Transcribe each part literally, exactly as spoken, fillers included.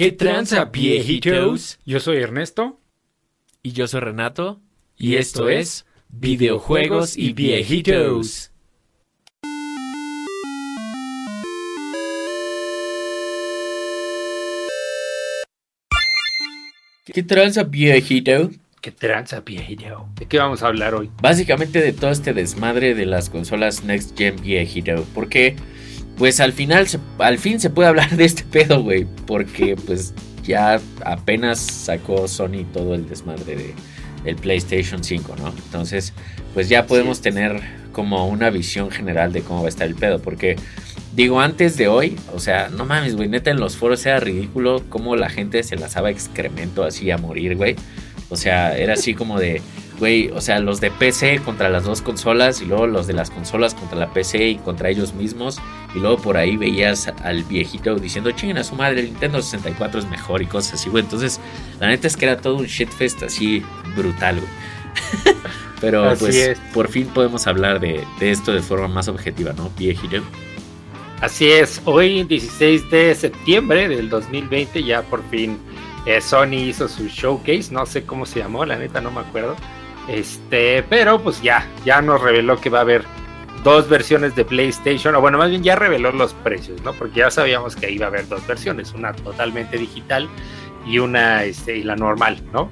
¿Qué tranza, viejitos? Yo soy Ernesto. Y yo soy Renato. Y esto es Videojuegos y Viejitos. ¿Qué tranza, viejito? ¿Qué tranza, viejito? ¿De qué vamos a hablar hoy? Básicamente de todo este desmadre de las consolas Next Gen, viejito. Porque, pues al final, se, al fin se puede hablar de este pedo, güey. Porque, pues, ya apenas sacó Sony todo el desmadre de el PlayStation cinco, ¿no? Entonces, pues ya podemos sí. tener como una visión general de cómo va a estar el pedo. Porque, digo, antes de hoy, o sea, no mames, güey, neta en los foros era ridículo cómo la gente se lanzaba excremento así a morir, güey. O sea, era así como de, güey, o sea, los de P C contra las dos consolas y luego los de las consolas contra la P C y contra ellos mismos. Y luego por ahí veías al viejito diciendo, chinguen a su madre, el Nintendo sesenta y cuatro es mejor y cosas así, güey. Entonces, la neta es que era todo un shitfest así brutal, güey. Pero así pues es. Por fin podemos hablar de, de esto de forma más objetiva, ¿no, viejito? Así es, hoy dieciséis de septiembre del dos mil veinte ya por fin eh, Sony hizo su showcase, no sé cómo se llamó, la neta no me acuerdo, este, pero pues ya, ya nos reveló que va a haber dos versiones de PlayStation, o bueno, más bien ya reveló los precios, ¿no? Porque ya sabíamos que iba a haber dos versiones, una totalmente digital y una, este, y la normal, ¿no?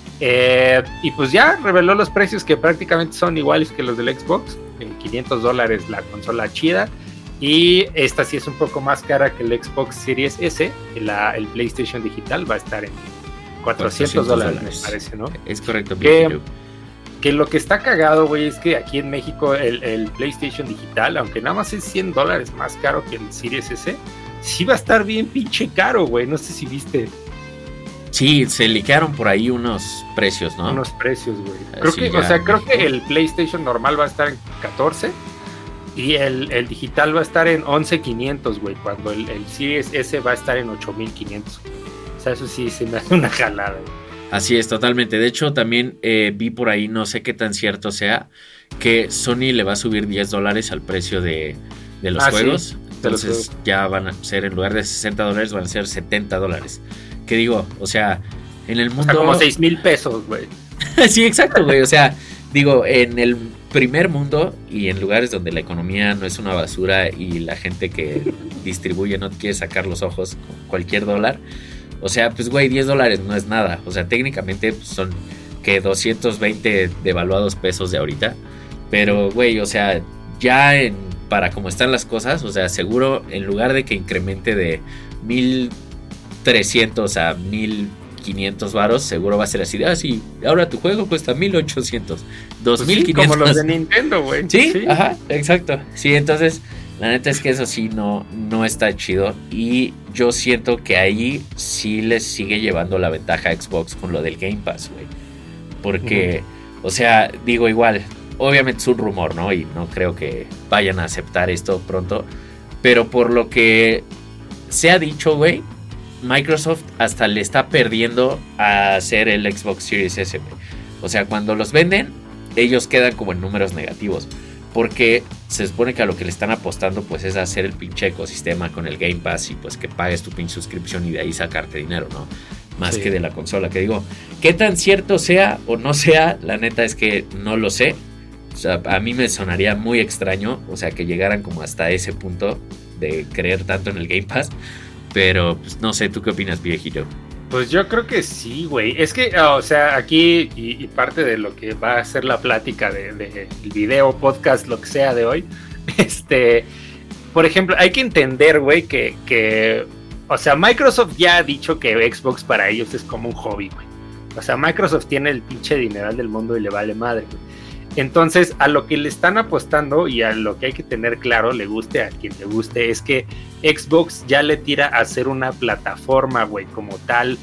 Eh, y pues ya reveló los precios que prácticamente son iguales que los del Xbox, en quinientos dólares la consola chida. Y esta sí es un poco más cara que el Xbox Series S. La, el PlayStation digital va a estar en cuatrocientos dólares, me parece, ¿no? Es correcto. Que, que lo que está cagado, güey, es que aquí en México el, el PlayStation digital, aunque nada más es cien dólares más caro que el Series S, sí va a estar bien pinche caro, güey. No sé si viste. Sí, se liquearon por ahí unos precios, ¿no? Unos precios, güey. Creo que, o sea, creo que el PlayStation normal va a estar en catorce. Y el, el digital va a estar en once mil quinientos, güey, cuando el, el Series S va a estar en ocho mil quinientos. O sea, eso sí se me hace una jalada, güey. Así es, totalmente. De hecho, también eh, vi por ahí, no sé qué tan cierto sea, que Sony le va a subir diez dólares al precio de, de los ah, juegos. Sí, Entonces los juegos. Ya van a ser, en lugar de sesenta dólares, van a ser setenta dólares. ¿Qué digo? O sea, en el mundo... O sea, como seis mil pesos, güey. Sí, exacto, güey. O sea, digo, en el primer mundo y en lugares donde la economía no es una basura y la gente que distribuye no quiere sacar los ojos con cualquier dólar, o sea, pues güey, diez dólares no es nada, o sea, técnicamente pues, son que doscientos veinte devaluados pesos de ahorita, pero güey, o sea, ya en, para como están las cosas, o sea, seguro en lugar de que incremente de mil trescientos a mil quinientos varos, seguro va a ser así de, ah, sí, ahora tu juego cuesta mil ochocientos, dos mil quinientos. Pues sí, como los de Nintendo, güey. ¿Sí? ¿Sí? Ajá, exacto. Sí, entonces, la neta es que eso sí no, no está chido. Y yo siento que ahí sí les sigue llevando la ventaja a Xbox con lo del Game Pass, güey. Porque, uh-huh. o sea, digo igual, obviamente es un rumor, ¿no? Y no creo que vayan a aceptar esto pronto. Pero por lo que se ha dicho, güey, Microsoft hasta le está perdiendo a hacer el Xbox Series S, güey. O sea, cuando los venden, ellos quedan como en números negativos. Porque se supone que a lo que le están apostando, pues es hacer el pinche ecosistema con el Game Pass y pues que pagues tu pinche suscripción y de ahí sacarte dinero, ¿no? Más sí. que de la consola. Que digo, qué tan cierto sea o no sea, la neta es que no lo sé. O sea, a mí me sonaría muy extraño, o sea, que llegaran como hasta ese punto de creer tanto en el Game Pass. Pero, pues, no sé, ¿tú qué opinas, viejito? Pues yo creo que sí, güey. Es que, o sea, aquí, y, y parte de lo que va a ser la plática de, de el video, podcast, lo que sea de hoy, este, por ejemplo, hay que entender, güey, que, que, o sea, Microsoft ya ha dicho que Xbox para ellos es como un hobby, güey. O sea, Microsoft tiene el pinche dineral del mundo y le vale madre, güey. Entonces, a lo que le están apostando y a lo que hay que tener claro, le guste a quien le guste, es que Xbox ya le tira a hacer una plataforma, güey, como tal,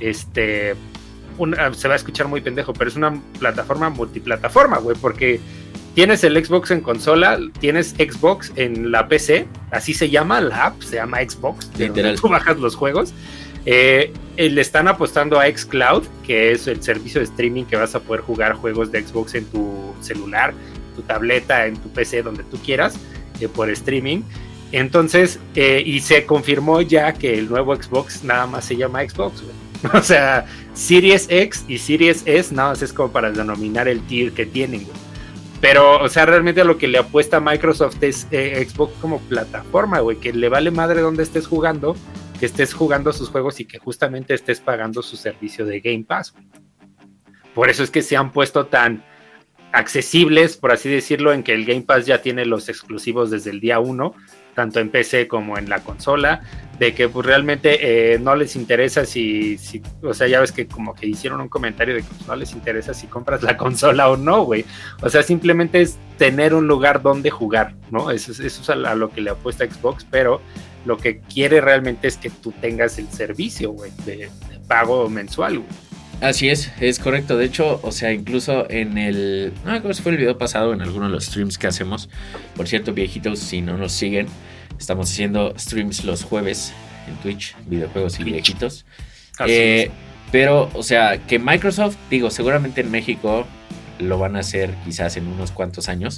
este, una, se va a escuchar muy pendejo, pero es una plataforma multiplataforma, güey, porque tienes el Xbox en consola, tienes Xbox en la P C, así se llama la app, se llama Xbox, literal. Tú bajas los juegos. Eh, le están apostando a xCloud, que es el servicio de streaming que vas a poder jugar juegos de Xbox en tu celular, tu tableta, en tu P C, donde tú quieras, eh, por streaming. Entonces, eh, y se confirmó ya que el nuevo Xbox nada más se llama Xbox, güey. O sea, Series X y Series S nada más es como para denominar el tier que tienen, güey. Pero, o sea, realmente lo que le apuesta a Microsoft es eh, Xbox como plataforma, güey, que le vale madre donde estés jugando, que estés jugando sus juegos y que justamente estés pagando su servicio de Game Pass, güey. Por eso es que se han puesto tan accesibles, por así decirlo, en que el Game Pass ya tiene los exclusivos desde el día uno, tanto en P C como en la consola, de que pues realmente eh, no les interesa si, si, o sea, ya ves que como que hicieron un comentario de que pues, no les interesa si compras la consola o no, güey. O sea, simplemente es tener un lugar donde jugar, ¿no? Eso, eso es a, a lo que le apuesta Xbox, pero lo que quiere realmente es que tú tengas el servicio, güey, de, de pago mensual, güey. Así es, es correcto. De hecho, o sea, incluso en el... No me acuerdo si fue el video pasado, en alguno de los streams que hacemos. Por cierto, viejitos, si no nos siguen, estamos haciendo streams los jueves en Twitch, videojuegos y viejitos. Así eh, es. Pero, o sea, que Microsoft, digo, seguramente en México lo van a hacer quizás en unos cuantos años.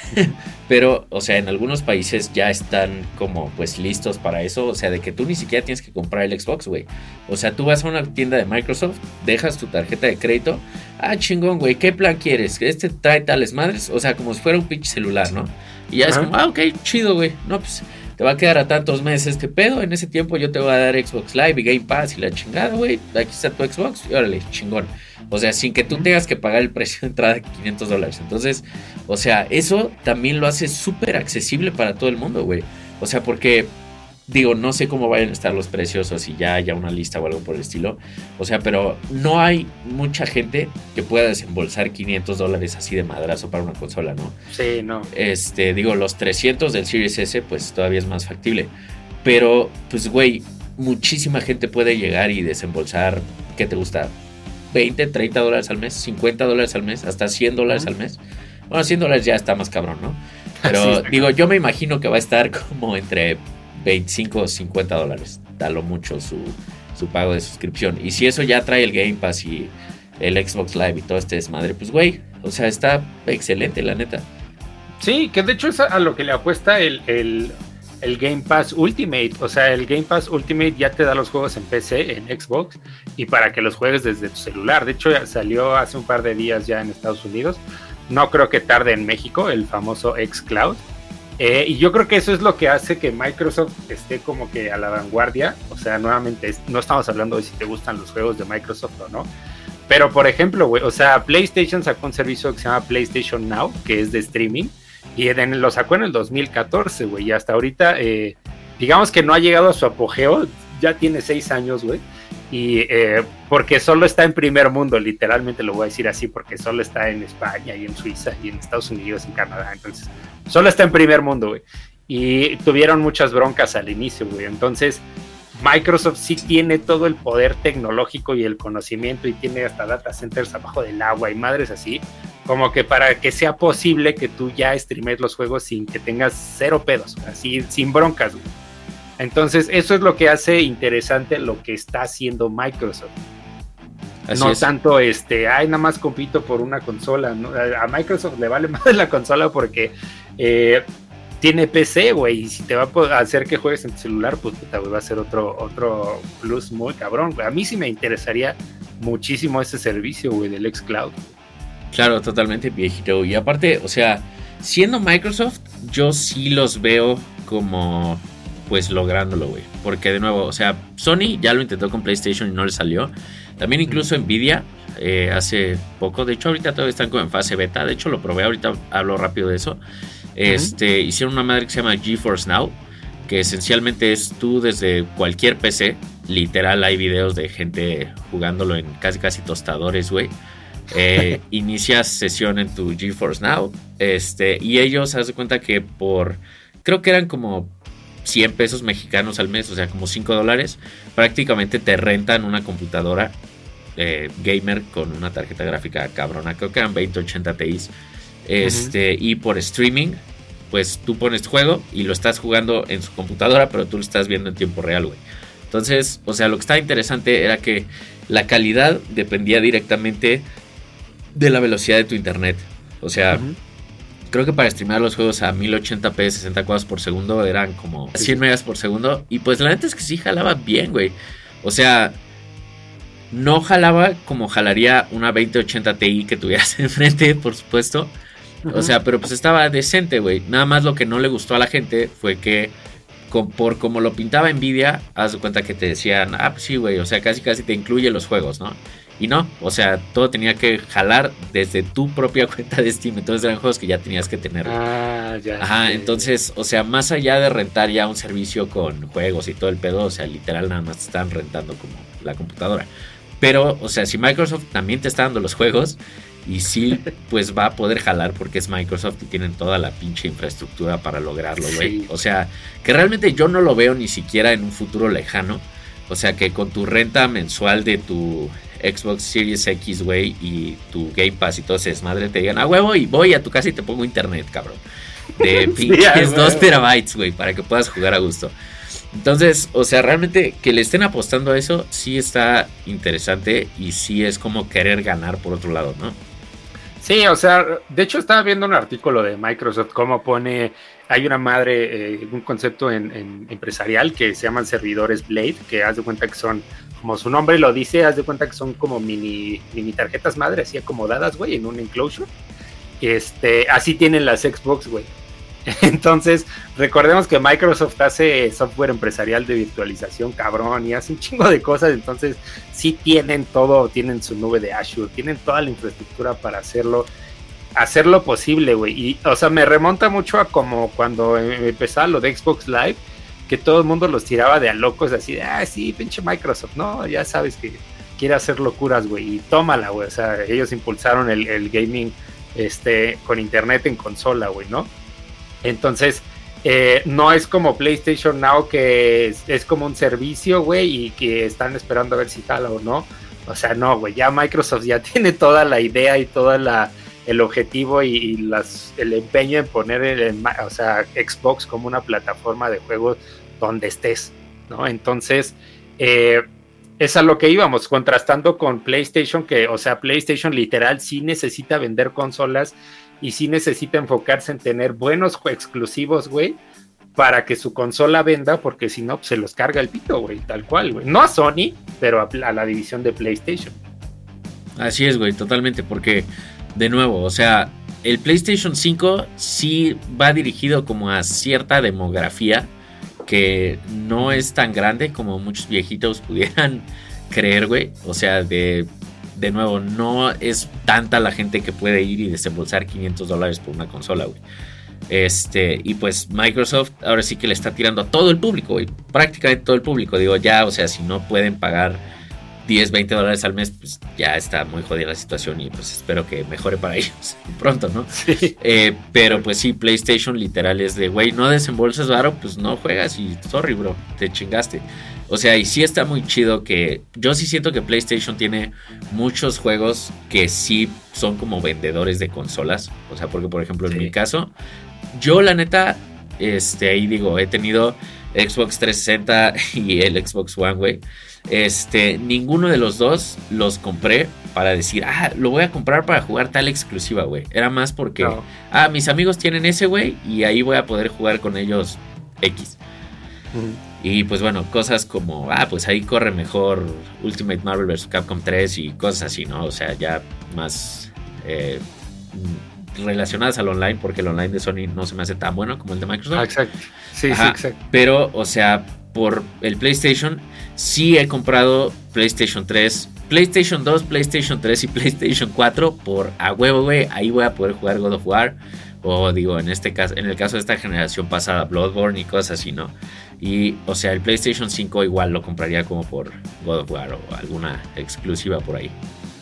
Pero, o sea, en algunos países ya están como pues listos para eso. O sea, de que tú ni siquiera tienes que comprar el Xbox, güey. O sea, tú vas a una tienda de Microsoft, dejas tu tarjeta de crédito. Ah, chingón, güey, ¿qué plan quieres? ¿Este trae tales madres? O sea, como si fuera un pinche celular, ¿no? Y ya Ajá. es como, ah, ok, chido, güey. No, pues te va a quedar a tantos meses este pedo. En ese tiempo yo te voy a dar Xbox Live y Game Pass y la chingada, güey. Aquí está tu Xbox y órale, chingón. O sea, sin que tú tengas que pagar el precio de entrada de quinientos dólares. Entonces, o sea, eso también lo hace súper accesible para todo el mundo, güey. O sea, porque, digo, no sé cómo vayan a estar los precios o si ya haya una lista o algo por el estilo. O sea, pero no hay mucha gente que pueda desembolsar quinientos dólares así de madrazo para una consola, ¿no? Sí, no. Este, digo, los trescientos del Series S, pues todavía es más factible. Pero, pues, güey, muchísima gente puede llegar y desembolsar, ¿qué te gusta? veinte, treinta dólares al mes, cincuenta dólares al mes, hasta cien dólares uh-huh. al mes. Bueno, cien dólares ya está más cabrón, ¿no? Pero sí, digo, yo me imagino que va a estar como entre veinticinco o cincuenta dólares. Da lo mucho su, su pago de suscripción. Y si eso ya trae el Game Pass y el Xbox Live y todo este desmadre, pues güey, o sea, está excelente, la neta. Sí, que de hecho es a lo que le apuesta el, el, el Game Pass Ultimate. O sea, el Game Pass Ultimate ya te da los juegos en P C, en Xbox, y para que los juegues desde tu celular. De hecho, ya salió hace un par de días ya en Estados Unidos. No creo que tarde en México, el famoso xCloud. Eh, y yo creo que eso es lo que hace que Microsoft esté como que a la vanguardia. O sea, nuevamente, no estamos hablando de si te gustan los juegos de Microsoft o no. Pero, por ejemplo, güey, o sea, PlayStation sacó un servicio que se llama PlayStation Now, que es de streaming. Y en, lo sacó en el dos mil catorce, güey. Y hasta ahorita, eh, digamos que no ha llegado a su apogeo. Ya tiene seis años, güey. Y eh, porque solo está en primer mundo, literalmente lo voy a decir así, porque solo está en España y en Suiza y en Estados Unidos, en Canadá. Entonces, solo está en primer mundo, güey. Y tuvieron muchas broncas al inicio, güey. Entonces, Microsoft sí tiene todo el poder tecnológico y el conocimiento y tiene hasta data centers abajo del agua y madres así, como que para que sea posible que tú ya streames los juegos sin que tengas cero pedos, así sin broncas, güey. Entonces eso es lo que hace interesante lo que está haciendo Microsoft. Así no es. Tanto este, ay, nada más compito por una consola, ¿no? A Microsoft le vale más la consola porque eh, tiene P C, güey, y si te va a hacer que juegues en tu celular, pues puta, güey, va a ser otro, otro plus muy cabrón, güey. A mí sí me interesaría muchísimo ese servicio, güey, del xCloud. Claro, totalmente, viejito. Y aparte, o sea, siendo Microsoft, yo sí los veo como, pues, lográndolo, güey. Porque, de nuevo, o sea, Sony ya lo intentó con PlayStation y no le salió. También incluso Nvidia, eh, hace poco, de hecho, ahorita todavía están como en fase beta. De hecho, lo probé, ahorita hablo rápido de eso. Este, uh-huh. Hicieron una madre que se llama GeForce Now, que esencialmente es tú desde cualquier P C, literal hay videos de gente jugándolo en casi casi tostadores, güey. Eh, inicias sesión en tu GeForce Now, este, y ellos, haz de cuenta que por, creo que eran como cien pesos mexicanos al mes, o sea, como cinco dólares, prácticamente te rentan una computadora eh, gamer con una tarjeta gráfica cabrona, creo que eran veinte ochenta Ti. Este, uh-huh. Y por streaming, pues tú pones tu juego y lo estás jugando en su computadora, pero tú lo estás viendo en tiempo real, güey. Entonces, o sea, lo que estaba interesante era que la calidad dependía directamente de la velocidad de tu internet. O sea, uh-huh. creo que para streamear los juegos a mil ochenta p, sesenta cuadros por segundo, eran como cien megas por segundo. Y pues la neta es que sí jalaba bien, güey. O sea, no jalaba como jalaría una veinte ochenta Ti que tuvieras enfrente, por supuesto. O sea, pero pues estaba decente, güey. Nada más lo que no le gustó a la gente fue que con, por como lo pintaba Nvidia, haz de cuenta que te decían, ah, pues sí, güey, o sea, casi casi te incluye los juegos, ¿no? Y no, o sea, todo tenía que jalar desde tu propia cuenta de Steam. Entonces eran juegos que ya tenías que tener. Ah, ya. Ajá, sí. Entonces, o sea, más allá de rentar ya un servicio con juegos y todo el pedo, o sea, literal nada más te están rentando como la computadora. Pero, o sea, si Microsoft también te está dando los juegos, y sí, pues va a poder jalar porque es Microsoft y tienen toda la pinche infraestructura para lograrlo, güey. Sí. O sea, que realmente yo no lo veo ni siquiera en un futuro lejano. O sea, que con tu renta mensual de tu Xbox Series X, güey, y tu Game Pass y todo ese desmadre, te digan, ah, huevo, y voy a tu casa y te pongo internet, cabrón. De pinches dos terabytes, güey, para que puedas jugar a gusto. Entonces, o sea, realmente que le estén apostando a eso sí está interesante y sí es como querer ganar por otro lado, ¿no? Sí, o sea, de hecho estaba viendo un artículo de Microsoft, cómo pone, hay una madre, eh, un concepto en, en empresarial que se llaman servidores Blade, que haz de cuenta que son, como su nombre lo dice, haz de cuenta que son como mini, mini tarjetas madre, así acomodadas, güey, en un enclosure. Este, así tienen las Xbox, güey. Entonces, recordemos que Microsoft hace software empresarial de virtualización, cabrón, y hace un chingo de cosas. Entonces, sí tienen todo, tienen su nube de Azure, tienen toda la infraestructura para hacerlo, hacerlo posible, güey. Y, o sea, me remonta mucho a como cuando empezaba lo de Xbox Live, que todo el mundo los tiraba de a locos, así de, ah, sí, pinche Microsoft, no, ya sabes que quiere hacer locuras, güey, y tómala, güey. O sea, ellos impulsaron el, el gaming este, con internet en consola, güey, ¿no? Entonces, eh, no es como PlayStation Now, que es, es como un servicio, güey, y que están esperando a ver si jala o no. O sea, no, güey, ya Microsoft ya tiene toda la idea y todo el objetivo y, y las, el empeño en poner el, el, o sea, Xbox como una plataforma de juegos donde estés, ¿no? Entonces, eh, es a lo que íbamos, contrastando con PlayStation, que, o sea, PlayStation literal sí necesita vender consolas y sí necesita enfocarse en tener buenos exclusivos, güey, para que su consola venda, porque si no, pues, se los carga el pito, güey, tal cual, güey. No a Sony, pero a, a la división de PlayStation. Así es, güey, totalmente, porque, de nuevo, o sea, el PlayStation cinco sí va dirigido como a cierta demografía que no es tan grande como muchos viejitos pudieran creer, güey. O sea, de... De nuevo, no es tanta la gente que puede ir y desembolsar quinientos dólares por una consola, güey. Este, y pues Microsoft ahora sí que le está tirando a todo el público, güey. Prácticamente todo el público. Digo, ya, o sea, si no pueden pagar diez, veinte dólares al mes, pues ya está muy jodida la situación y pues espero que mejore para ellos pronto, ¿no? Sí. Eh, pero pues sí, PlayStation literal es de, güey, no desembolsas varo, pues no juegas y sorry, bro, te chingaste. O sea, y sí está muy chido que... Yo sí siento que PlayStation tiene muchos juegos que sí son como vendedores de consolas. O sea, porque por ejemplo en sí. mi caso, yo la neta, este, ahí digo, he tenido Xbox trescientos sesenta y el Xbox One, güey. Este, ninguno de los dos los compré para decir, ah, lo voy a comprar para jugar tal exclusiva, güey. Era más porque, no. ah, mis amigos tienen ese, güey, y ahí voy a poder jugar con ellos X. Uh-huh. Y pues bueno, cosas como, ah, pues ahí corre mejor Ultimate Marvel versus. Capcom tres y cosas así, ¿no? O sea, ya más eh, relacionadas al online, porque el online de Sony no se me hace tan bueno como el de Microsoft. Ah, exacto. Sí, Ajá, sí, exacto. Pero, o sea, por el PlayStation, sí he comprado PlayStation tres, PlayStation dos, PlayStation tres y PlayStation cuatro por a huevo, güey. Ahí voy a poder jugar God of War. O digo, en este caso, en el caso de esta generación pasada, Bloodborne y cosas así, ¿no? Y, o sea, el PlayStation cinco igual lo compraría como por God of War o alguna exclusiva por ahí.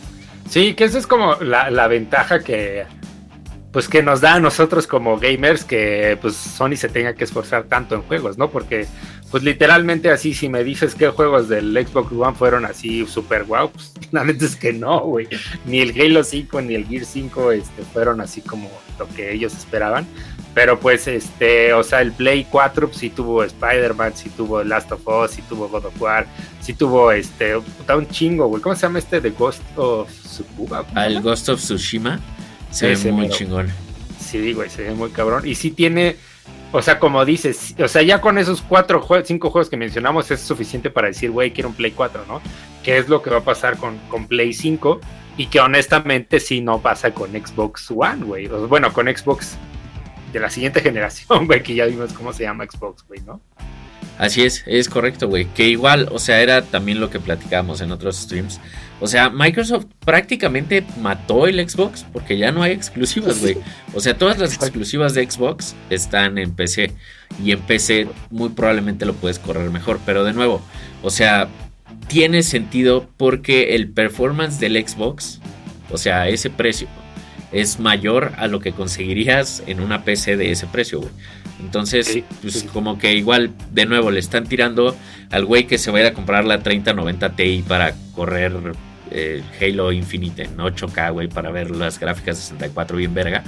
Sí, que esa es como la, la ventaja que, pues, que nos da a nosotros como gamers, que pues Sony se tenga que esforzar tanto en juegos, ¿no? Porque, pues, literalmente así, si me dices qué juegos del Xbox One fueron así super guau, pues, la neta es que no, güey. Ni el Halo cinco ni el Gear cinco este, fueron así como lo que ellos esperaban. Pero pues, este, o sea, el Play cuatro pues, sí tuvo Spider-Man, sí tuvo Last of Us, sí tuvo God of War, sí tuvo, este, un chingo, güey. ¿Cómo se llama este? The Ghost of Tsushima. Ah, el Ghost of Tsushima se ve muy chingón. Sí, güey, se ve muy cabrón. Y sí tiene, o sea, como dices, o sea, ya con esos cuatro juegos, cinco juegos que mencionamos es suficiente para decir, güey, quiero un Play cuatro, ¿no? Que es lo que va a pasar con, con Play cinco y que honestamente sí no pasa con Xbox One, güey. O, bueno, con Xbox de la siguiente generación, güey, que ya vimos cómo se llama Xbox, güey, ¿no? Así es, es correcto, güey. Que igual, o sea, era también lo que platicábamos en otros streams. O sea, Microsoft prácticamente mató el Xbox porque ya no hay exclusivas, güey. O sea, todas las exclusivas de Xbox están en P C. Y en P C muy probablemente lo puedes correr mejor. Pero de nuevo, o sea, tiene sentido porque el performance del Xbox, o sea, ese precio, es mayor a lo que conseguirías en una P C de ese precio, güey. Entonces, sí, pues sí. Como que igual, de nuevo, le están tirando al güey que se va a ir a comprar la treinta noventa Ti para correr eh, Halo Infinite en ocho K, güey, para ver las gráficas de sesenta y cuatro bien verga.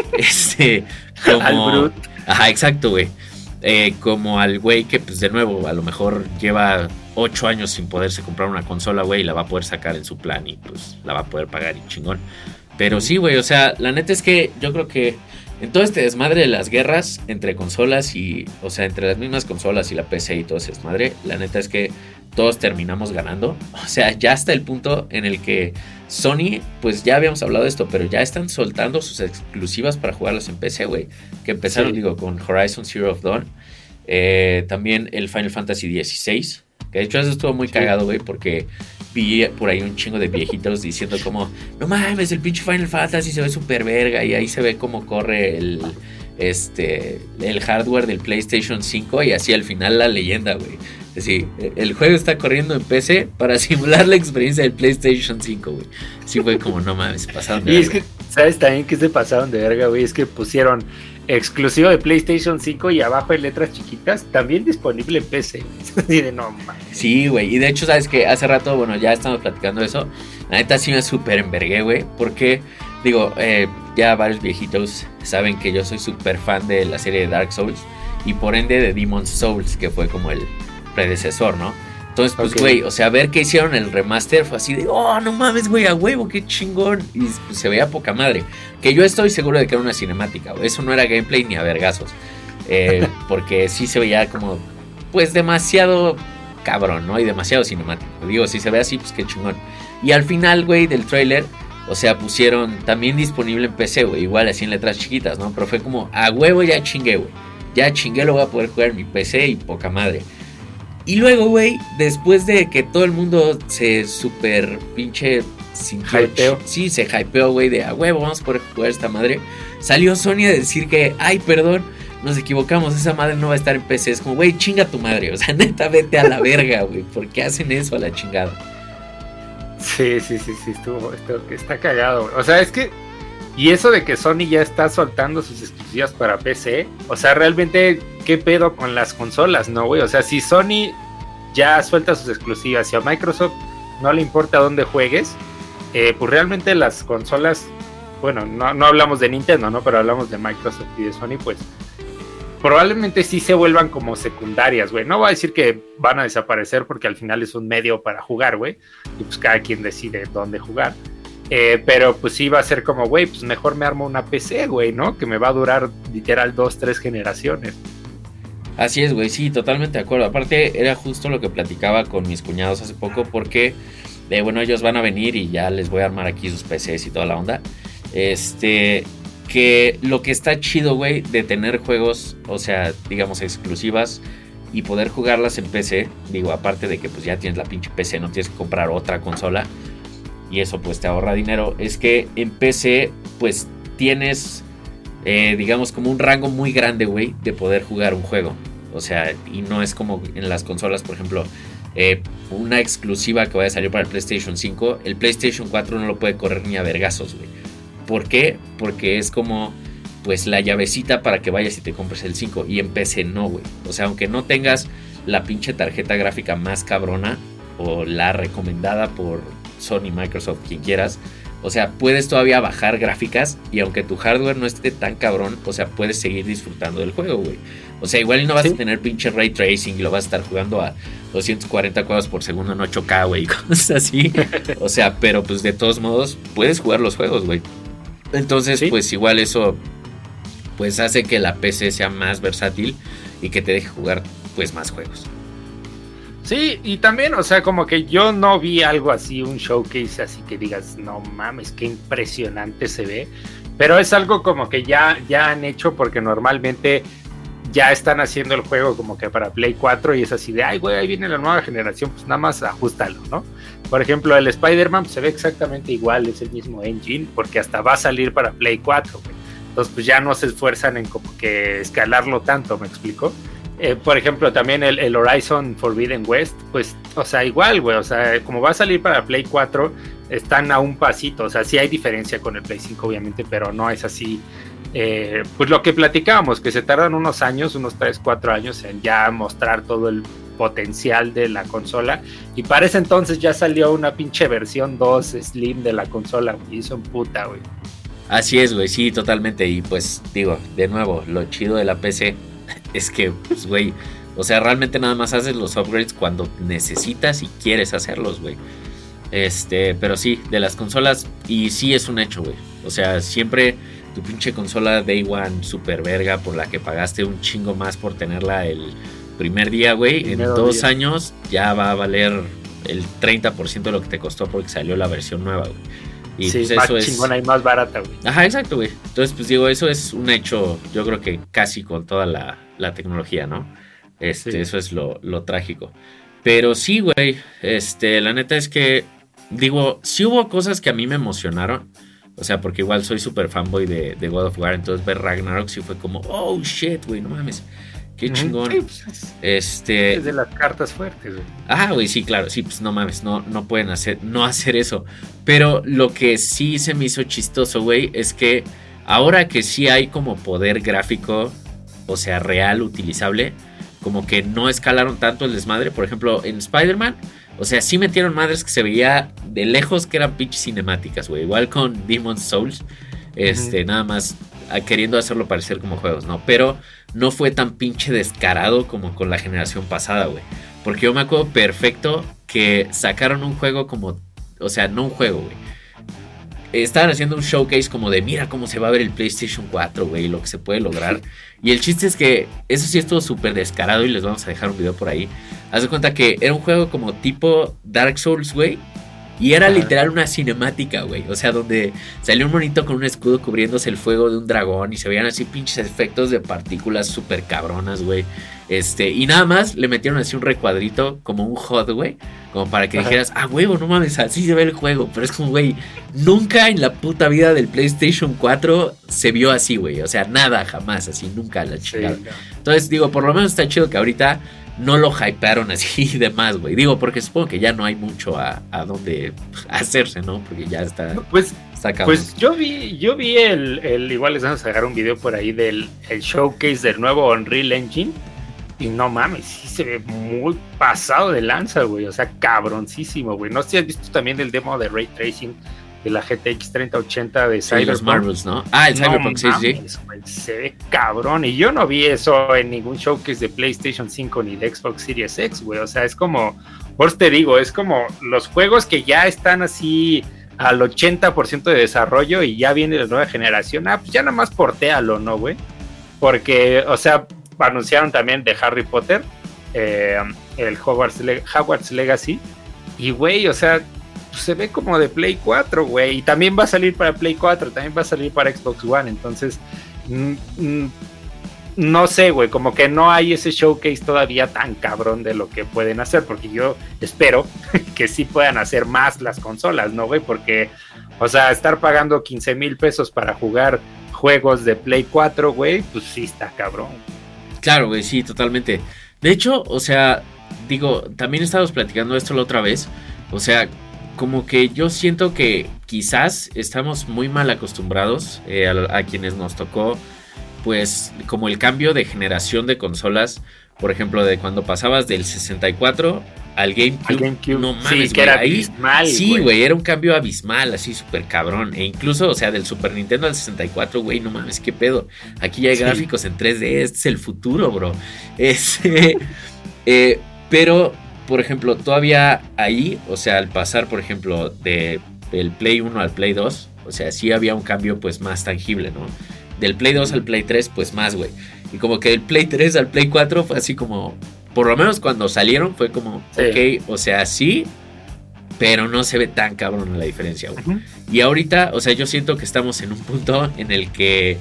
Este, como... Al Brut. Ajá, exacto, güey. Eh, como al güey que, pues, de nuevo, a lo mejor lleva ocho años sin poderse comprar una consola, güey, y la va a poder sacar en su plan y, pues, la va a poder pagar y chingón. Pero sí, güey, o sea, la neta es que yo creo que en todo este desmadre de las guerras entre consolas y, o sea, entre las mismas consolas y la P C y todo ese desmadre, la neta es que todos terminamos ganando. O sea, ya hasta el punto en el que Sony, pues ya habíamos hablado de esto, pero ya están soltando sus exclusivas para jugarlas en P C, güey. Que empezaron, sí. digo, con Horizon Zero Dawn, eh, también el Final Fantasy dieciséis, que de hecho eso estuvo muy sí. cagado, güey, porque vi por ahí un chingo de viejitos diciendo como, no mames, el pinche Final Fantasy se ve súper verga, y ahí se ve cómo corre el, este, el hardware del PlayStation cinco, y así al final la leyenda, güey. Es decir, el juego está corriendo en P C para simular la experiencia del PlayStation cinco, güey. Sí fue como, no mames, pasaron de y verga. Y es que, ¿sabes también que se pasaron de verga, güey? Es que pusieron exclusivo de PlayStation cinco y abajo en letras chiquitas, también disponible en P C. Así de no mames. Sí, güey. Y de hecho, ¿sabes qué? Hace rato, bueno, ya estamos platicando de eso. La neta sí me súper envergué, güey. Porque, digo, eh, ya varios viejitos saben que yo soy súper fan de la serie de Dark Souls. Y por ende de Demon's Souls, que fue como el predecesor, ¿no? Entonces, pues, güey, okay. o sea, ver que hicieron el remaster fue así de, oh, no mames, güey, a huevo, qué chingón. Y pues, se veía poca madre. Que yo estoy seguro de que era una cinemática, güey. Eso no era gameplay ni a vergazos. Eh, porque sí se veía como, pues, demasiado cabrón, ¿no? Y demasiado cinemático. Digo, si se ve así, pues, qué chingón. Y al final, güey, del tráiler, o sea, pusieron también disponible en P C, güey. Igual así en letras chiquitas, ¿no? Pero fue como, a huevo, ya chingué, güey. Ya chingué, lo voy a poder jugar en mi P C y poca madre. Y luego, güey, después de que todo el mundo se super pinche hypeó. Sí, se hypeó, güey, de a huevo, vamos a poder jugar esta madre. Salió Sony a decir que, ay, perdón, nos equivocamos, esa madre no va a estar en P C. Es como, güey, chinga tu madre, o sea, neta, vete a la verga, güey, ¿por qué hacen eso a la chingada? Sí, sí, sí, sí, estuvo, esto, está cagado, güey. O sea, es que, y eso de que Sony ya está soltando sus exclusivas para P C, o sea, realmente, ¿qué pedo con las consolas, no, güey? O sea, si Sony ya suelta sus exclusivas y a Microsoft no le importa dónde juegues, eh, pues realmente las consolas, bueno, no, no hablamos de Nintendo, ¿no? Pero hablamos de Microsoft y de Sony, pues probablemente sí se vuelvan como secundarias, güey. No voy a decir que van a desaparecer porque al final es un medio para jugar, güey, y pues cada quien decide dónde jugar. Eh, pero pues sí va a ser como, güey, pues mejor me armo una P C, güey, ¿no? Que me va a durar literal dos, tres generaciones. Así es, güey, sí, totalmente de acuerdo. Aparte, era justo lo que platicaba con mis cuñados hace poco, porque, eh, bueno, ellos van a venir y ya les voy a armar aquí sus P Cs y toda la onda. Este, que lo que está chido, güey, de tener juegos, o sea, digamos, exclusivas y poder jugarlas en P C, digo, aparte de que pues ya tienes la pinche P C, no tienes que comprar otra consola. Y eso pues te ahorra dinero. Es que en P C pues tienes, eh, digamos, como un rango muy grande, güey, de poder jugar un juego. O sea, y no es como en las consolas, por ejemplo, eh, una exclusiva que vaya a salir para el PlayStation cinco. El PlayStation cuatro no lo puede correr ni a vergazos, güey. ¿Por qué? Porque es como pues la llavecita para que vayas y te compres el cinco. Y en P C no, güey. O sea, aunque no tengas la pinche tarjeta gráfica más cabrona o la recomendada por Sony, Microsoft, quien quieras, o sea, puedes todavía bajar gráficas y aunque tu hardware no esté tan cabrón, o sea, puedes seguir disfrutando del juego, güey. O sea, igual no vas ¿Sí? a tener pinche ray tracing y lo vas a estar jugando a doscientos cuarenta cuadros por segundo en ocho K, güey, cosas así. O sea, pero pues de todos modos puedes jugar los juegos, güey. Entonces, ¿Sí? pues igual eso pues hace que la P C sea más versátil y que te deje jugar pues más juegos. Sí, y también, o sea, como que yo no vi algo así, un showcase así que digas, no mames, qué impresionante se ve, pero es algo como que ya, ya han hecho, porque normalmente ya están haciendo el juego como que para Play cuatro y es así de, ay güey, ahí viene la nueva generación, pues nada más ajustalo, ¿no? Por ejemplo, el Spider-Man pues, se ve exactamente igual, es el mismo engine, porque hasta va a salir para Play cuatro, güey. Entonces pues ya no se esfuerzan en como que escalarlo tanto, ¿me explico? Eh, por ejemplo, también el, el Horizon Forbidden West, pues, o sea, igual, güey, o sea, como va a salir para Play cuatro, están a un pasito, o sea, sí hay diferencia con el Play cinco, obviamente, pero no es así, eh, pues lo que platicábamos, que se tardan unos años, unos tres, cuatro años en ya mostrar todo el potencial de la consola, y para ese entonces ya salió una pinche versión dos Slim de la consola, güey, y son puta, güey. Así es, güey, sí, totalmente, y pues, digo, de nuevo, lo chido de la P C es que, pues, güey, o sea, realmente nada más haces los upgrades cuando necesitas y quieres hacerlos, güey. Este, pero sí, de las consolas, y sí es un hecho, güey. O sea, siempre tu pinche consola Day One super verga por la que pagaste un chingo más por tenerla el primer día, güey. En dos día. años ya va a valer el treinta por ciento de lo que te costó porque salió la versión nueva, güey. Y sí, pues más eso chingona es... y más barata, güey. Ajá, exacto, güey. Entonces, pues digo, eso es un hecho, yo creo que casi con toda la, la tecnología, ¿no? Este, sí. Eso es lo, lo trágico. Pero sí, güey, este, la neta es que, digo, sí hubo cosas que a mí me emocionaron. O sea, porque igual soy súper fanboy de, de God of War, entonces ver Ragnarok sí fue como, oh, shit, güey, no mames. Qué chingón. Sí, pues, este. Es de las cartas fuertes, güey. Ah, güey, sí, claro. Sí, pues no mames, no, no pueden hacer, no hacer eso. Pero lo que sí se me hizo chistoso, güey, es que ahora que sí hay como poder gráfico, o sea, real, utilizable, como que no escalaron tanto el desmadre. Por ejemplo, en Spider-Man, o sea, sí metieron madres que se veía de lejos que eran pinches cinemáticas, güey. Igual con Demon's Souls, este, uh-huh. nada más queriendo hacerlo parecer como juegos, ¿no? Pero no fue tan pinche descarado como con la generación pasada, güey. Porque yo me acuerdo perfecto que sacaron un juego como... O sea, no un juego, güey. Estaban haciendo un showcase como de mira cómo se va a ver el PlayStation cuatro, güey, lo que se puede lograr. Y el chiste es que eso sí estuvo súper descarado y les vamos a dejar un video por ahí. Haz de cuenta que era un juego como tipo Dark Souls, güey. Y era literal una cinemática, güey. O sea, donde salió un monito con un escudo cubriéndose el fuego de un dragón. Y se veían así pinches efectos de partículas súper cabronas, güey. Este, y nada más le metieron así un recuadrito, como un H U D, güey. Como para que Ajá. dijeras, ah, huevo, no mames, así se ve el juego. Pero es como, güey, nunca en la puta vida del PlayStation cuatro se vio así, güey. O sea, nada, jamás, así, nunca la chingada. Sí, no. Entonces, digo, por lo menos está chido que ahorita no lo hypearon así de más, güey. Digo, porque supongo que ya no hay mucho a, a donde hacerse, ¿no? Porque ya está. Pues, está pues yo vi, yo vi el, el. Igual les vamos a dejar un video por ahí del el showcase del nuevo Unreal Engine. Y no mames, sí se ve muy pasado de lanza, güey. O sea, cabroncísimo, güey. No sé si has visto también el demo de Ray Tracing de la G T X treinta ochenta de sí, Cyberpunk. Marvels, ¿no? Ah, el Cyberpunk, no, sí, mames, sí. Wey, se ve cabrón. Y yo no vi eso en ningún showcase de PlayStation cinco ni de Xbox Series X, güey. O sea, es como, por eso te digo, es como los juegos que ya están así al ochenta por ciento de desarrollo y ya viene la nueva generación. Ah, pues ya nada más portéalo, ¿no, güey? Porque, o sea, anunciaron también de Harry Potter, eh, el Hogwarts, Le- Hogwarts Legacy. Y, güey, o sea, se ve como de Play cuatro, güey. Y también va a salir para Play cuatro, también va a salir para Xbox One. Entonces, mm, mm, no sé, güey, como que no hay ese showcase todavía tan cabrón de lo que pueden hacer. Porque yo espero que sí puedan hacer más las consolas, ¿no, güey? Porque, o sea, estar pagando quince mil pesos para jugar juegos de Play cuatro, güey, pues sí está cabrón. Claro, güey, sí, totalmente. De hecho, o sea, digo, también estábamos platicando esto la otra vez. O sea, como que yo siento que quizás estamos muy mal acostumbrados eh, a, a quienes nos tocó, pues, como el cambio de generación de consolas. Por ejemplo, de cuando pasabas del sesenta y cuatro al GameCube. Al GameCube. No mames, sí, que era ahí, abismal. Sí, güey, era un cambio abismal, así súper cabrón. E incluso, o sea, del Super Nintendo al sesenta y cuatro, güey, no mames, qué pedo. Aquí ya hay sí. gráficos en tres D, este es el futuro, bro. Este, eh, pero, por ejemplo, todavía ahí, o sea, al pasar, por ejemplo, de el Play uno al Play dos, o sea, sí había un cambio, pues, más tangible, ¿no? del Play dos al Play tres, pues más, güey. Y como que del Play tres al Play cuatro fue así como, por lo menos cuando salieron fue como, sí. ok, o sea, sí, pero no se ve tan cabrón la diferencia, güey. Uh-huh. Y ahorita, o sea, yo siento que estamos en un punto en el que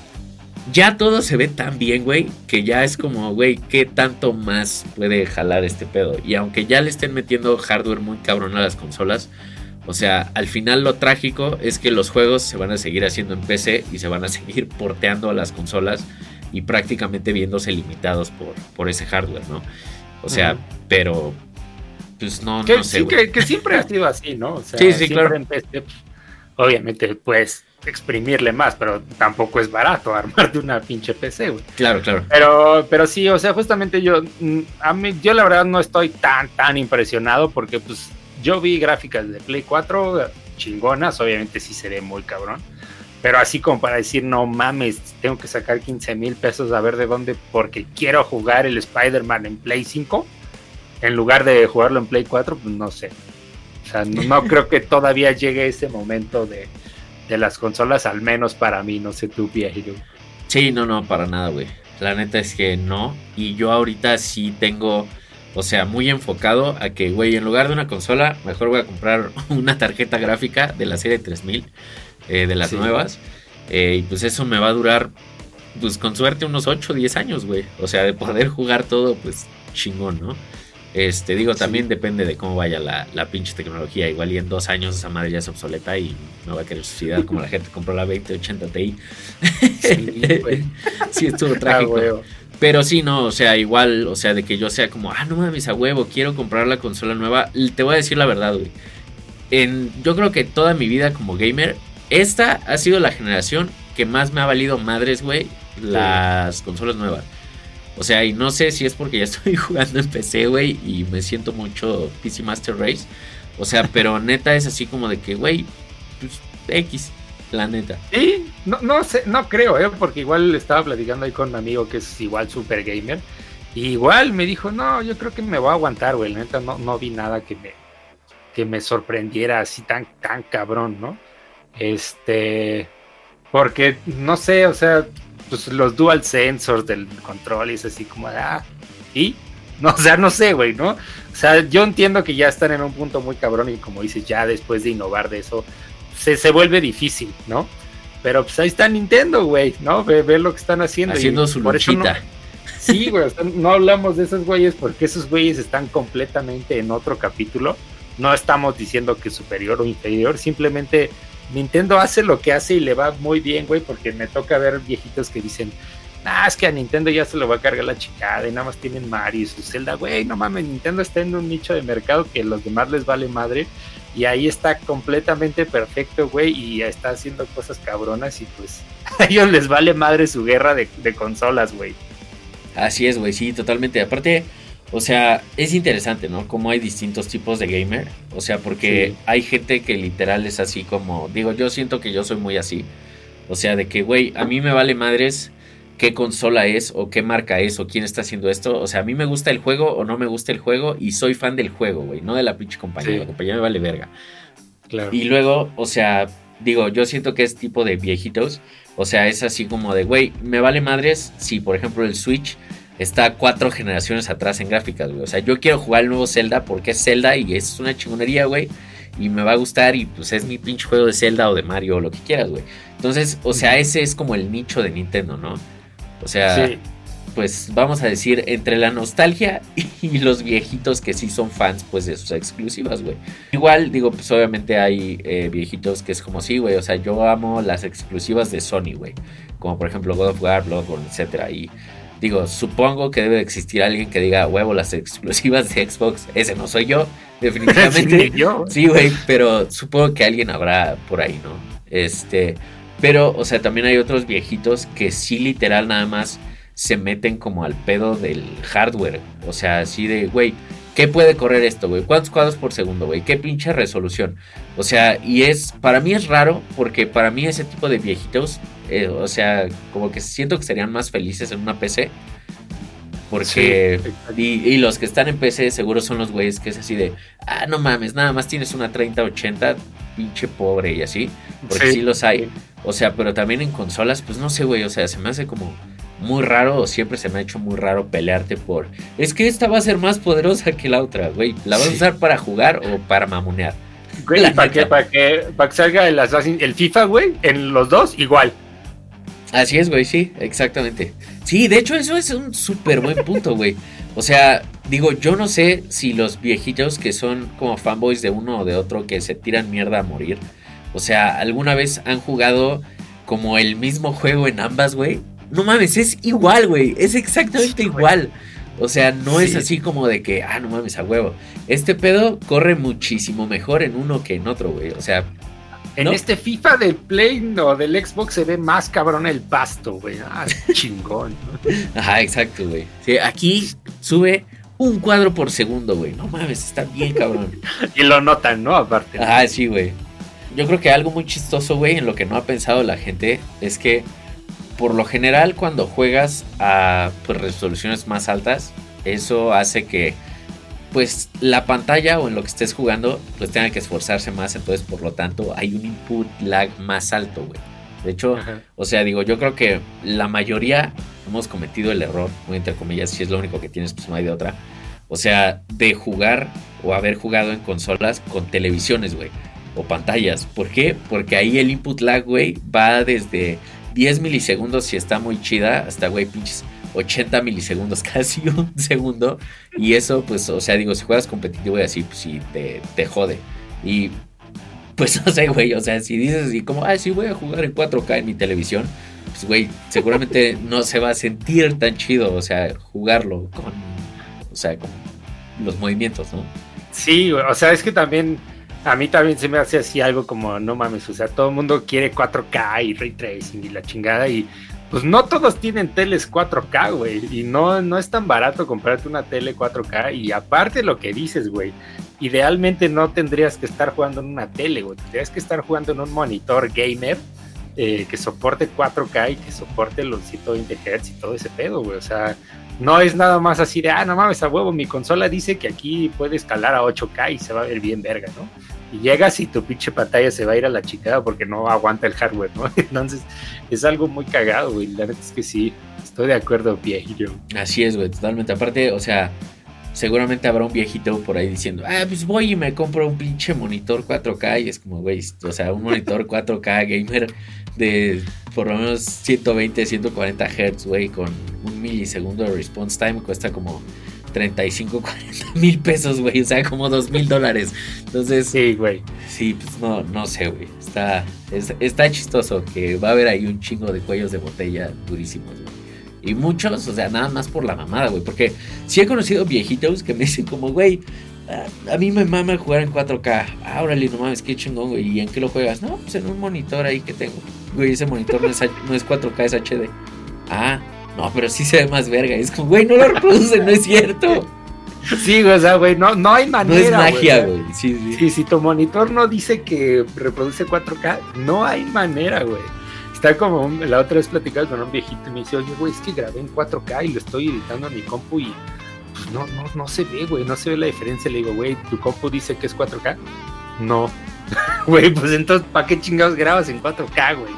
ya todo se ve tan bien, güey, que ya es como, güey, ¿qué tanto más puede jalar este pedo? Y aunque ya le estén metiendo hardware muy cabrón a las consolas, o sea, al final lo trágico es que los juegos se van a seguir haciendo en P C y se van a seguir porteando a las consolas y prácticamente viéndose limitados por, por ese hardware, ¿no? O sea, uh-huh. pero pues no, que, no sé, sí, que, que siempre ha sido así, ¿no? O sea, sí, sí, claro. En P C, obviamente, pues exprimirle más, pero tampoco es barato armar de una pinche P C, güey. Claro, claro. Pero, pero sí, o sea, justamente yo, a mí, yo la verdad no estoy tan, tan impresionado porque, pues, yo vi gráficas de Play cuatro chingonas, obviamente sí se ve muy cabrón, pero así como para decir, no mames, tengo que sacar quince mil pesos a ver de dónde, porque quiero jugar el Spider-Man en Play cinco, en lugar de jugarlo en Play cuatro, pues no sé. O sea, no, no creo que todavía llegue ese momento de de las consolas, al menos para mí, no sé tú, viejito. Sí, no, no, para nada, güey. La neta es que no, y yo ahorita sí tengo, o sea, muy enfocado a que, güey, en lugar de una consola, mejor voy a comprar una tarjeta gráfica de la serie tres mil, eh, de las sí. nuevas, eh, y pues eso me va a durar, pues con suerte, unos ocho o diez años, güey. O sea, de poder jugar todo, pues chingón, ¿no? Este, digo, también sí. depende de cómo vaya la, la pinche tecnología. Igual y en dos años esa madre ya es obsoleta y me va a querer suicidar como la gente compró la veinte ochenta Ti. Sí, güey. Sí, estuvo trágico. Ah, pero sí, no, o sea, igual, o sea, de que yo sea como, ah, no mames, a huevo, quiero comprar la consola nueva. Te voy a decir la verdad, güey. En, yo creo que toda mi vida como gamer, esta ha sido la generación que más me ha valido madres, güey, las sí. consolas nuevas. O sea, y no sé si es porque ya estoy jugando en P C, güey, y me siento mucho P C Master Race. O sea, pero neta es así como de que, güey, pues X, la neta. Sí, no, no sé, no creo, ¿eh? Porque igual estaba platicando ahí con un amigo que es igual super gamer. Y igual me dijo, no, yo creo que me voy a aguantar, güey. La neta no, no vi nada que me, que me sorprendiera así tan, tan cabrón, ¿no? Este, porque, no sé, o sea... pues los dual sensors del control y es así como de, ah, ¿y? No, o sea, no sé, güey, ¿no? O sea, yo entiendo que ya están en un punto muy cabrón y como dices, ya después de innovar de eso, se, se vuelve difícil, ¿no? Pero pues ahí está Nintendo, güey, ¿no? Ve, ve lo que están haciendo. Haciendo y su por luchita. Eso no, sí, güey, o sea, no hablamos de esos güeyes porque esos güeyes están completamente en otro capítulo. No estamos diciendo que superior o inferior, simplemente... Nintendo hace lo que hace y le va muy bien, güey, porque me toca ver viejitos que dicen, nah, es que a Nintendo ya se lo va a cargar la chingada y nada más tienen Mario y su Zelda, güey, no mames, Nintendo está en un nicho de mercado que a los demás les vale madre y ahí está completamente perfecto, güey, y está haciendo cosas cabronas y pues a ellos les vale madre su guerra de, de consolas, güey. Así es, güey, sí, totalmente. Aparte... O sea, es interesante, ¿no? Cómo hay distintos tipos de gamer. O sea, porque sí. hay gente que literal es así como... Digo, yo siento que yo soy muy así. O sea, de que, güey, a mí me vale madres qué consola es o qué marca es o quién está haciendo esto. O sea, a mí me gusta el juego o no me gusta el juego y soy fan del juego, güey. No de la pinche compañía. Sí. La compañía me vale verga. Claro. Y luego, o sea, digo, yo siento que es tipo de viejitos. O sea, es así como de, güey, me vale madres si, por ejemplo, el Switch... está cuatro generaciones atrás en gráficas, güey. O sea, yo quiero jugar el nuevo Zelda porque es Zelda y es una chingonería, güey. Y me va a gustar y pues es mi pinche juego de Zelda o de Mario o lo que quieras, güey. Entonces, o sea, ese es como el nicho de Nintendo, ¿no? O sea, sí. pues vamos a decir, entre la nostalgia y los viejitos que sí son fans, pues de sus exclusivas, güey. Igual, digo, pues obviamente hay eh, viejitos que es como sí, güey. O sea, yo amo las exclusivas de Sony, güey. Como por ejemplo God of War, Bloodborne, etcétera. Y... digo, supongo que debe existir alguien que diga, huevo, las exclusivas de Xbox. Ese no soy yo, definitivamente. Sí, güey, pero supongo que alguien habrá por ahí, ¿no? Este, pero, o sea, también hay otros viejitos que sí literal nada más se meten como al pedo del hardware. O sea, así de, güey, ¿qué puede correr esto, güey? ¿Cuántos cuadros por segundo, güey? ¿Qué pinche resolución? O sea, y es, para mí es raro, porque para mí ese tipo de viejitos, eh, o sea, como que siento que serían más felices en una P C. Porque, sí, y, y los que están en P C seguro son los güeyes que es así de, ah, no mames, nada más tienes una treinta ochenta, pinche pobre y así, porque sí, sí los hay. O sea, pero también en consolas, pues no sé, güey, o sea, se me hace como muy raro, o siempre se me ha hecho muy raro pelearte por... Es que esta va a ser más poderosa que la otra, güey. ¿La vas a usar para jugar o para mamonear? Güey, para que, para que, para que salga el Assassin, el FIFA, güey, en los dos, igual. Así es, güey, sí, exactamente. Sí, de hecho eso es un súper buen punto, güey. O sea, digo, yo no sé si los viejitos que son como fanboys de uno o de otro que se tiran mierda a morir, o sea, alguna vez han jugado como el mismo juego en ambas, güey. No mames, es igual, güey, es exactamente sí, igual. O sea, no sí. es así como de que, ah, no mames, a huevo. Este pedo corre muchísimo mejor en uno que en otro, güey. O sea... En ¿no? este FIFA del Play o del Xbox se ve más cabrón el pasto, güey. Ah, chingón. Ajá, exacto, güey. Sí, aquí sube un cuadro por segundo, güey. No mames, está bien cabrón. Y lo notan, ¿no? Aparte. Ajá, sí, güey. Yo creo que algo muy chistoso, güey, en lo que no ha pensado la gente, es que por lo general cuando juegas a pues, resoluciones más altas, eso hace que pues la pantalla o en lo que estés jugando pues tenga que esforzarse más, entonces por lo tanto hay un input lag más alto, güey. De hecho, ajá. O sea, digo, yo creo que la mayoría hemos cometido el error, muy entre comillas, si es lo único que tienes, pues no hay de otra. O sea, de jugar o haber jugado en consolas con televisiones, güey, o pantallas. ¿Por qué? Porque ahí el input lag, güey, va desde diez milisegundos si está muy chida, hasta, güey, pinches ochenta milisegundos, casi un segundo. Y eso, pues, o sea, digo, si juegas competitivo y así, pues sí, te, te jode. Y, pues, no sé, güey, o sea, si dices así como, ah, sí, voy a jugar en cuatro K en mi televisión, pues, güey, seguramente no se va a sentir tan chido, o sea, jugarlo con, o sea, con los movimientos, ¿no? Sí, o sea, es que también... A mí también se me hace así algo como, no mames, o sea, todo el mundo quiere cuatro K y Ray Tracing y la chingada y pues no todos tienen teles cuatro K, güey, y no, no es tan barato comprarte una tele cuatro K y aparte lo que dices, güey, idealmente no tendrías que estar jugando en una tele, güey, tendrías que estar jugando en un monitor gamer eh, que soporte cuatro K y que soporte los ciento veinte hertz y todo ese pedo, güey, o sea... No es nada más así de, ah, no mames, a huevo, mi consola dice que aquí puede escalar a ocho K y se va a ver bien verga, ¿no? Y llegas y tu pinche pantalla se va a ir a la chingada porque no aguanta el hardware, ¿no? Entonces, es algo muy cagado, güey. La verdad es que sí, estoy de acuerdo, viejillo. Así es, güey, totalmente. Aparte, o sea, seguramente habrá un viejito por ahí diciendo, ah, pues voy y me compro un pinche monitor cuatro K y es como, güey, o sea, un monitor cuatro K gamer de por lo menos ciento veinte, ciento cuarenta hertz, güey, con un milisegundo de response time cuesta como treinta y cinco, cuarenta mil pesos, güey, o sea, como dos mil dólares. Entonces, sí, güey. Sí, pues no, no sé, güey. Está, es, está chistoso que va a haber ahí un chingo de cuellos de botella durísimos, güey. Y muchos, o sea, nada más por la mamada, güey. Porque sí he conocido viejitos que me dicen como, güey, a, a mí me mama jugar en cuatro K. Ah, órale, no mames, qué chingón, güey. ¿Y en qué lo juegas? No, pues en un monitor ahí que tengo. Güey, ese monitor no es, no es cuatro K, es H D. Ah, no, pero sí se ve más verga. Es como, güey, no lo reproduce, no es cierto. Sí, o sea, güey, no, no hay manera. No es magia, güey. Sí, sí. Sí, si tu monitor no dice que reproduce cuatro K, no hay manera, güey. Está como, un, la otra vez platicaba con un viejito y me dice, oye, güey, es que grabé en cuatro K y lo estoy editando en mi compu y pues no, no, no se ve, güey, no se ve la diferencia. Le digo, güey, ¿tu compu dice que es cuatro K? No. Güey, pues entonces, ¿para qué chingados grabas en cuatro K, güey?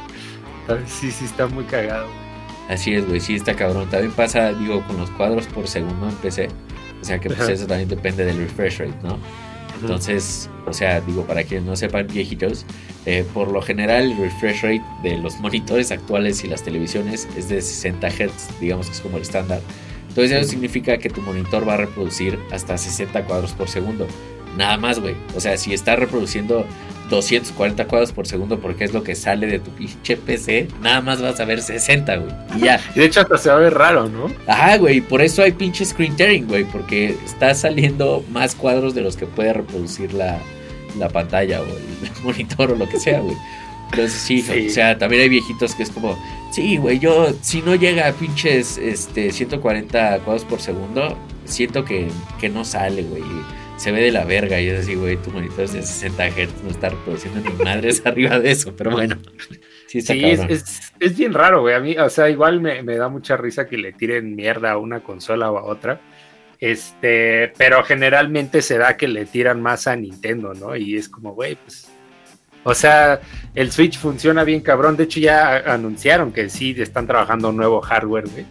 Sí, sí, está muy cagado, güey. Así es, güey, sí está cabrón. También pasa, digo, con los cuadros por segundo en P C. O sea que pues eso también depende del refresh rate, ¿no? Entonces, o sea, digo, para quienes no sepan, viejitos, eh, por lo general el refresh rate de los monitores actuales y las televisiones es de sesenta hertz, digamos que es como el estándar. Entonces eso significa que tu monitor va a reproducir hasta sesenta cuadros por segundo. Nada más, güey. O sea, si está reproduciendo doscientos cuarenta cuadros por segundo porque es lo que sale de tu pinche P C, nada más vas a ver sesenta, güey. Y ya. Y de hecho hasta se va a ver raro, ¿no? Ajá, güey. Por eso hay pinche screen tearing, güey. Porque está saliendo más cuadros de los que puede reproducir la, la pantalla o el monitor o lo que sea, güey. Entonces sí, sí, o sea, también hay viejitos que es como, sí, güey, yo si no llega a pinches este, ciento cuarenta cuadros por segundo, siento que, que no sale, güey. Se ve de la verga y es así, güey, tu monitor es de sesenta hertz, no está reproduciendo ni madres arriba de eso, pero bueno. Sí, está sí es, es, es bien raro, güey. A mí, o sea, igual me, me da mucha risa que le tiren mierda a una consola o a otra. Este, pero generalmente se da que le tiran más a Nintendo, ¿no? Y es como, güey, pues, O sea, el Switch funciona bien cabrón. De hecho, ya anunciaron que sí están trabajando un nuevo hardware, güey.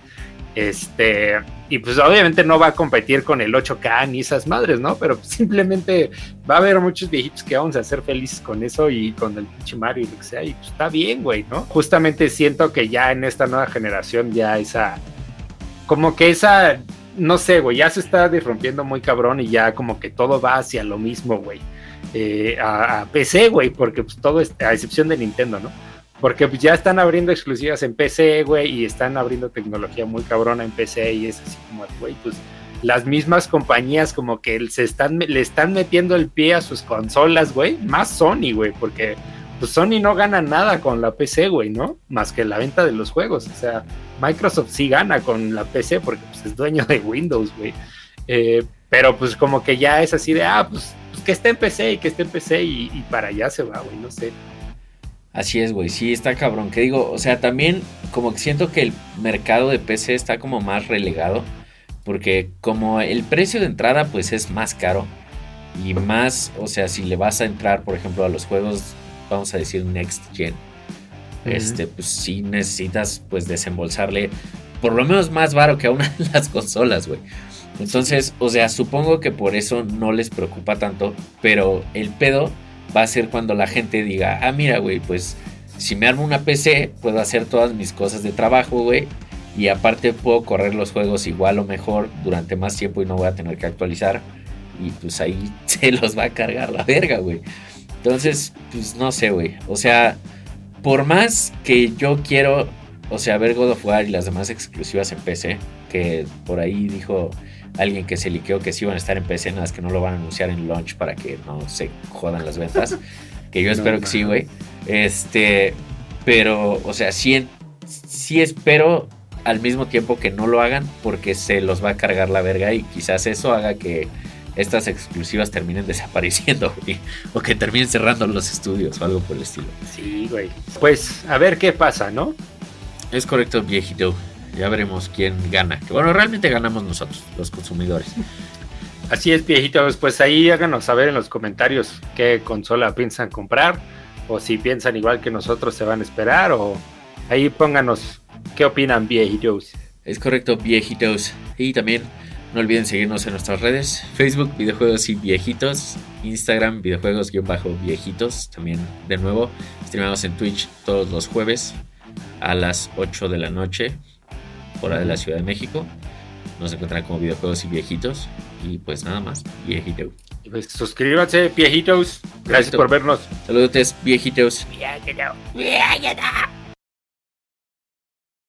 Este, y pues obviamente no va a competir con el ocho K ni esas madres, ¿no? Pero simplemente va a haber muchos viejitos que vamos a ser felices con eso y con el pinche Mario y lo que sea, y pues está bien, güey, ¿no? Justamente siento que ya en esta nueva generación ya esa, como que esa, no sé, güey, ya se está disrompiendo muy cabrón y ya como que todo va hacia lo mismo, güey, eh, a, a P C, güey, porque pues todo es, a excepción de Nintendo, ¿no? Porque pues ya están abriendo exclusivas en P C, güey, y están abriendo tecnología muy cabrona en P C, y es así como, güey, pues las mismas compañías como que se están, le están metiendo el pie a sus consolas, güey, más Sony, güey, porque pues Sony no gana nada con la P C, güey, ¿no? Más que la venta de los juegos, o sea, Microsoft sí gana con la P C porque pues es dueño de Windows, güey, eh, pero pues como que ya es así de, ah, pues, pues que esté en P C y que esté en P C y, y para allá se va, güey, no sé. Así es, güey, sí, está cabrón. Que digo, o sea, también como que siento que el mercado de P C está como más relegado. Porque como el precio de entrada pues es más caro. Y más, o sea, si le vas a entrar, por ejemplo, a los juegos, vamos a decir Next Gen. Uh-huh. Este, pues sí necesitas pues desembolsarle por lo menos más varo que a una de las consolas, güey. Entonces, o sea, supongo que por eso no les preocupa tanto. Pero el pedo va a ser cuando la gente diga, ah, mira, güey, pues si me armo una P C, puedo hacer todas mis cosas de trabajo, güey, y aparte puedo correr los juegos igual o mejor durante más tiempo y no voy a tener que actualizar, y pues ahí se los va a cargar la verga, güey. Entonces, pues no sé, güey, o sea, por más que yo quiero, o sea, ver God of War y las demás exclusivas en P C, que por ahí dijo alguien que se liqueó que sí van a estar en P C, nada más que no lo van a anunciar en launch para que no se jodan las ventas, que yo espero no, que sí, güey. Este, pero, o sea, sí, sí espero al mismo tiempo que no lo hagan, porque se los va a cargar la verga y quizás eso haga que estas exclusivas terminen desapareciendo, güey, o que terminen cerrando los estudios o algo por el estilo. Sí, güey. Pues a ver qué pasa, ¿no? Es correcto, viejito. Ya veremos quién gana. Que bueno, realmente ganamos nosotros, los consumidores. Así es, viejitos. Pues ahí háganos saber en los comentarios qué consola piensan comprar, o si piensan igual que nosotros se van a esperar, o ahí pónganos qué opinan, viejitos. Es correcto, viejitos. Y también no olviden seguirnos en nuestras redes: Facebook, videojuegos y viejitos; Instagram, videojuegos-viejitos. También, de nuevo, streamamos en Twitch todos los jueves a las ocho de la noche, hora de la Ciudad de México. Nos encuentran como videojuegos y viejitos. Y pues nada más, viejito. Pues suscríbanse, viejitos. Gracias Perfecto. por vernos. Saludos, viejitos. Viejito. Viejito.